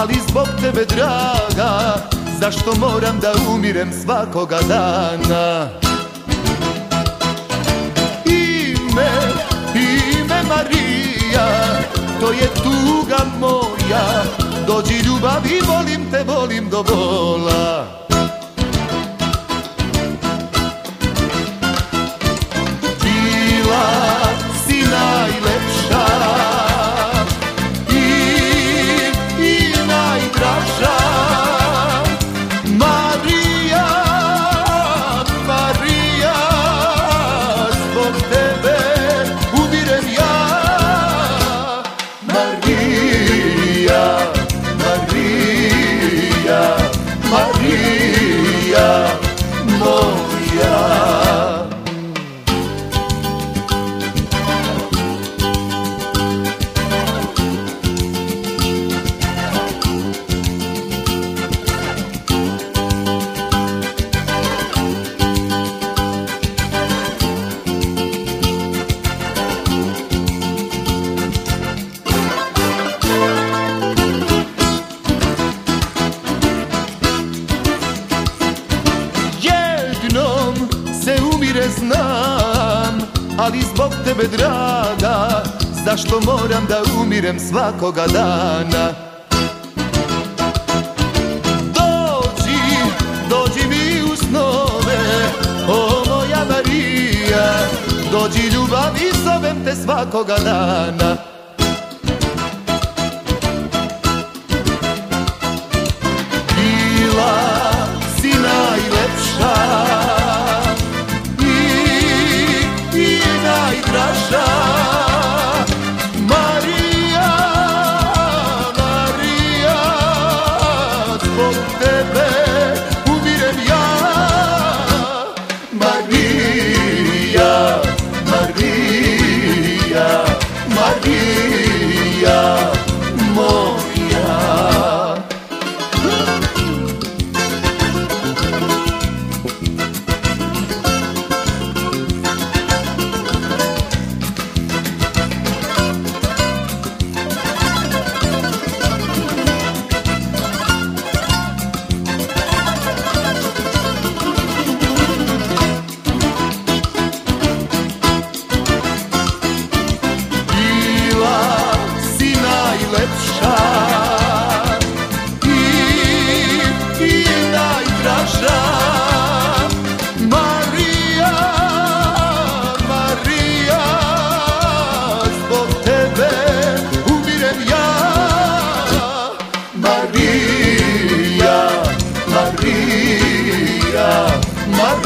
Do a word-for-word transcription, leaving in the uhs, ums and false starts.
ali zbog tebe draga, zašto moram da umirem svakoga dana? Ime, ime Marija, to je tuga moja, dođi ljubavi, volim te, volim do bola. Bila si najlepša i, i najdraža, Marija, Marija, zbog tebe umirem ja. Marija, Marija, Marija moja. Se umire znam, ali zbog tebe draga, zašto moram da umirem svakoga dana? Dođi, dođi mi u snove, o moja Marija, dođi ljubavi, zovem te svakoga dana. Bila si najlepša najdraža, Marija, Marija, zbog tebe umirem ja. Marija, Marija, Marija moja. Lepša i, i najdraža, Marija, Marija, zbog tebe umirem ja. Marija, Marija, Marija